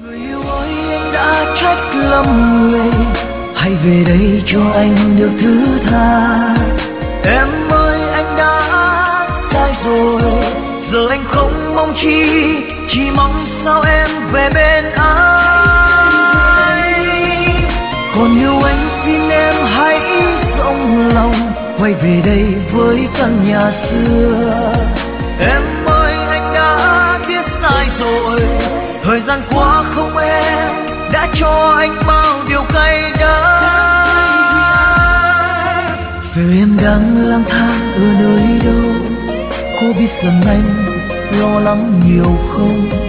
Người yêu ơi, anh đã trách lầm người, hãy về đây cho anh được thứ tha. Em ơi, anh đã sai rồi, giờ anh không mong chi, chỉ mong sao em về bên anh. Còn yêu anh xin em hãy rộng lòng, quay về đây với căn nhà xưa. Em ơi, anh đã biết sai rồi, thời gian qua không em đã cho anh bao điều cay đắng. Giờ em đang lang thang ở nơi đâu, cô biết rằng anh lo lắng nhiều không?